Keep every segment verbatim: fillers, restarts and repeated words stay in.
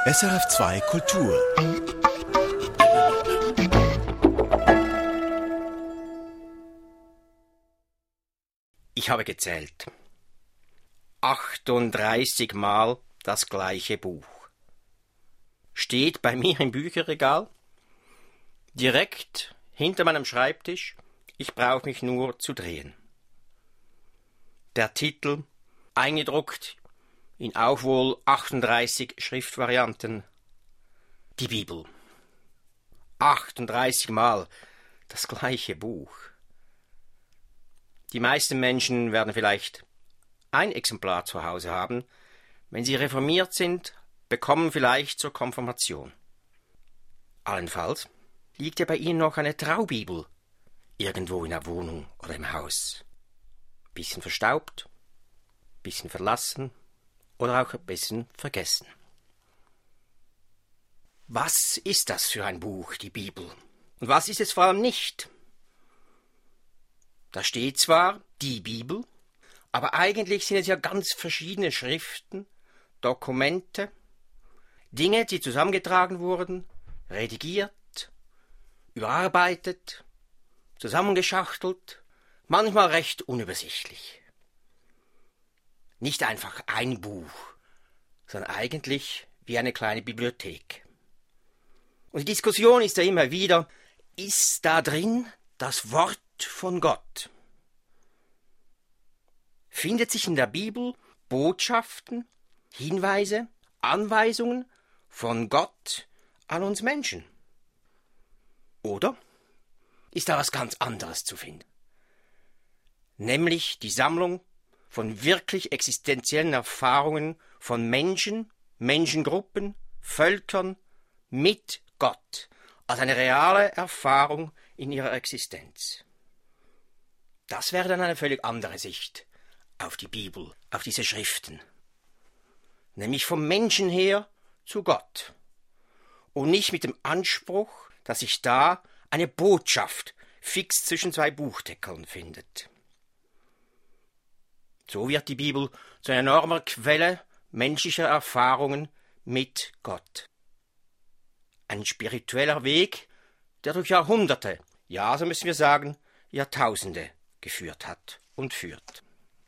S R F zwei Kultur. Ich habe gezählt. achtunddreißig Mal das gleiche Buch. Steht bei mir im Bücherregal, direkt hinter meinem Schreibtisch. Ich brauche mich nur zu drehen. Der Titel, eingedruckt in auch wohl achtunddreißig Schriftvarianten, die Bibel. achtunddreißig Mal das gleiche Buch. Die meisten Menschen werden vielleicht ein Exemplar zu Hause haben. Wenn sie reformiert sind, bekommen vielleicht zur Konfirmation. Allenfalls liegt ja bei ihnen noch eine Traubibel irgendwo in der Wohnung oder im Haus. Bisschen verstaubt, bisschen verlassen oder auch ein bisschen vergessen. Was ist das für ein Buch, die Bibel? Und was ist es vor allem nicht? Da steht zwar die Bibel, aber eigentlich sind es ja ganz verschiedene Schriften, Dokumente, Dinge, die zusammengetragen wurden, redigiert, überarbeitet, zusammengeschachtelt, manchmal recht unübersichtlich. Nicht einfach ein Buch, sondern eigentlich wie eine kleine Bibliothek. Und die Diskussion ist ja immer wieder, ist da drin das Wort von Gott? Findet sich in der Bibel Botschaften, Hinweise, Anweisungen von Gott an uns Menschen? Oder ist da was ganz anderes zu finden? Nämlich die Sammlung von wirklich existenziellen Erfahrungen von Menschen, Menschengruppen, Völkern mit Gott, als eine reale Erfahrung in ihrer Existenz. Das wäre dann eine völlig andere Sicht auf die Bibel, auf diese Schriften. Nämlich vom Menschen her zu Gott. Und nicht mit dem Anspruch, dass sich da eine Botschaft fix zwischen zwei Buchdeckeln findet. So wird die Bibel zu einer enormer Quelle menschlicher Erfahrungen mit Gott. Ein spiritueller Weg, der durch Jahrhunderte, ja, so müssen wir sagen, Jahrtausende geführt hat und führt.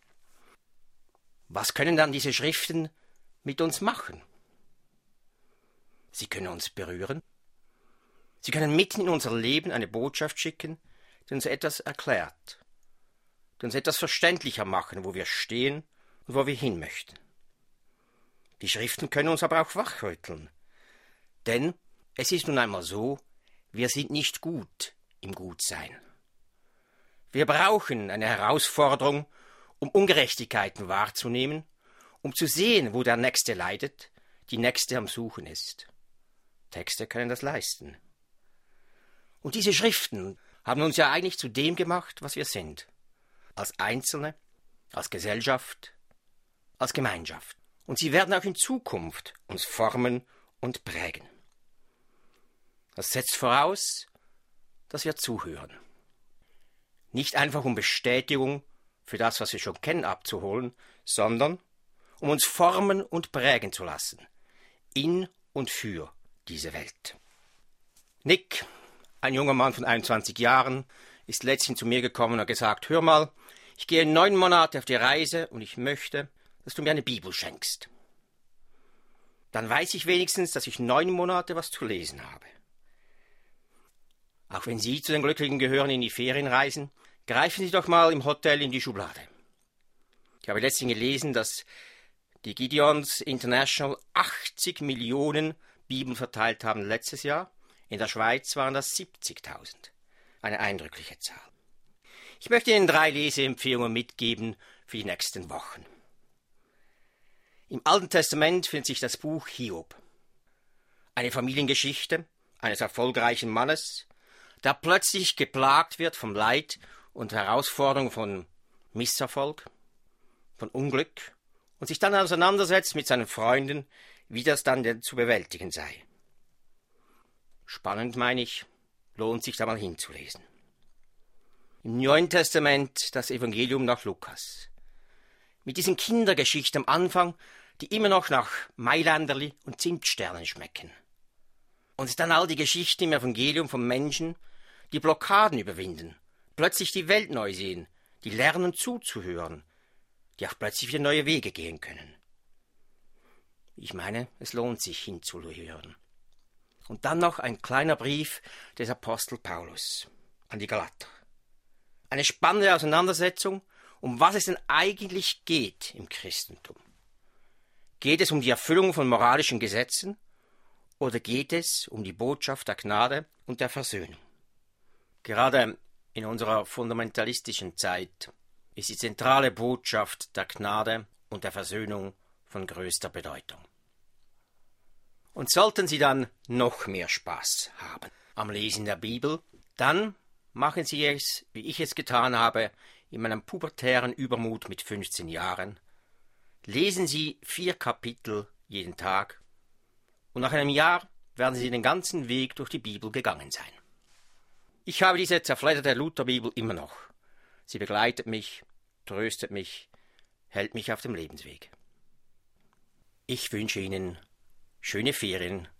Was können dann diese Schriften mit uns machen? Sie können uns berühren. Sie können mitten in unser Leben eine Botschaft schicken, die uns etwas erklärt, die uns etwas verständlicher machen, wo wir stehen und wo wir hin möchten. Die Schriften können uns aber auch wachrütteln, denn es ist nun einmal so, wir sind nicht gut im Gutsein. Wir brauchen eine Herausforderung, um Ungerechtigkeiten wahrzunehmen, um zu sehen, wo der Nächste leidet, die Nächste am Suchen ist. Texte können das leisten. Und diese Schriften haben uns ja eigentlich zu dem gemacht, was wir sind. Als Einzelne, als Gesellschaft, als Gemeinschaft. Und sie werden auch in Zukunft uns formen und prägen. Das setzt voraus, dass wir zuhören. Nicht einfach um Bestätigung für das, was wir schon kennen, abzuholen, sondern um uns formen und prägen zu lassen. In und für diese Welt. Nick, ein junger Mann von einundzwanzig Jahren, ist letztens zu mir gekommen und hat gesagt, hör mal, ich gehe neun Monate auf die Reise und ich möchte, dass du mir eine Bibel schenkst. Dann weiß ich wenigstens, dass ich neun Monate was zu lesen habe. Auch wenn Sie zu den Glücklichen gehören, in die Ferien reisen, greifen Sie doch mal im Hotel in die Schublade. Ich habe letztens gelesen, dass die Gideons International achtzig Millionen Bibeln verteilt haben letztes Jahr. In der Schweiz waren das siebzigtausend. Eine eindrückliche Zahl. Ich möchte Ihnen drei Leseempfehlungen mitgeben für die nächsten Wochen. Im Alten Testament findet sich das Buch Hiob. Eine Familiengeschichte eines erfolgreichen Mannes, der plötzlich geplagt wird vom Leid und Herausforderungen von Misserfolg, von Unglück und sich dann auseinandersetzt mit seinen Freunden, wie das dann denn zu bewältigen sei. Spannend, meine ich, lohnt sich da mal hinzulesen. Im Neuen Testament das Evangelium nach Lukas. Mit diesen Kindergeschichten am Anfang, die immer noch nach Mailänderli und Zimtsternen schmecken. Und dann all die Geschichten im Evangelium von Menschen, die Blockaden überwinden, plötzlich die Welt neu sehen, die lernen zuzuhören, die auch plötzlich wieder neue Wege gehen können. Ich meine, es lohnt sich hinzuhören. Und dann noch ein kleiner Brief des Apostel Paulus an die Galater. Eine spannende Auseinandersetzung, um was es denn eigentlich geht im Christentum. Geht es um die Erfüllung von moralischen Gesetzen oder geht es um die Botschaft der Gnade und der Versöhnung? Gerade in unserer fundamentalistischen Zeit ist die zentrale Botschaft der Gnade und der Versöhnung von größter Bedeutung. Und sollten Sie dann noch mehr Spaß haben am Lesen der Bibel, dann machen Sie es, wie ich es getan habe, in meinem pubertären Übermut mit fünfzehn Jahren. Lesen Sie vier Kapitel jeden Tag und nach einem Jahr werden Sie den ganzen Weg durch die Bibel gegangen sein. Ich habe diese zerfledderte Lutherbibel immer noch. Sie begleitet mich, tröstet mich, hält mich auf dem Lebensweg. Ich wünsche Ihnen schöne Ferien.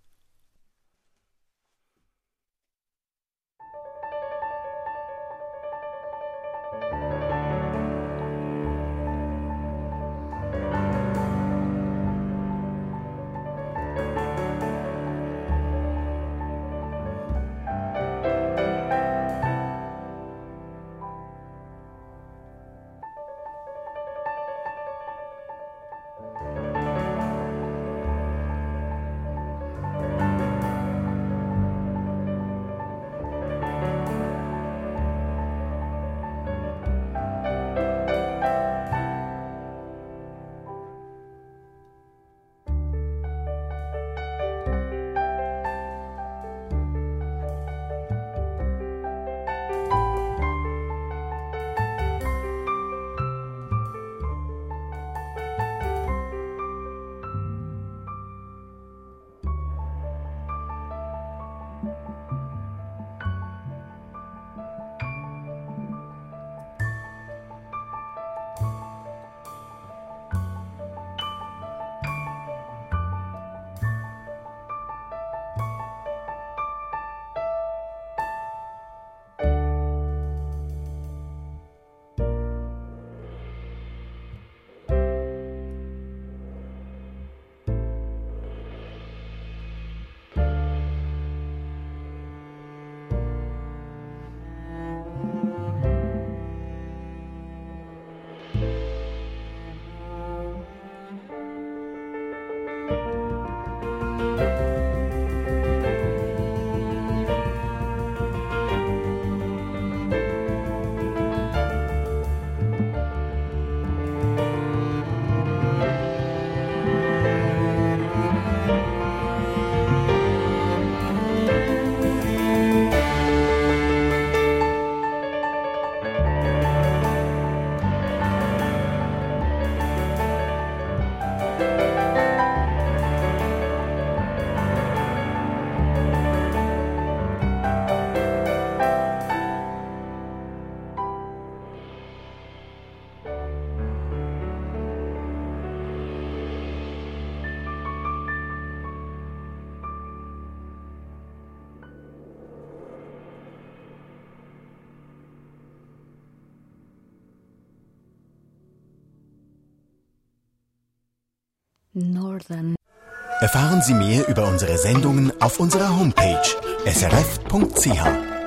Northern. Erfahren Sie mehr über unsere Sendungen auf unserer Homepage s r f punkt c h.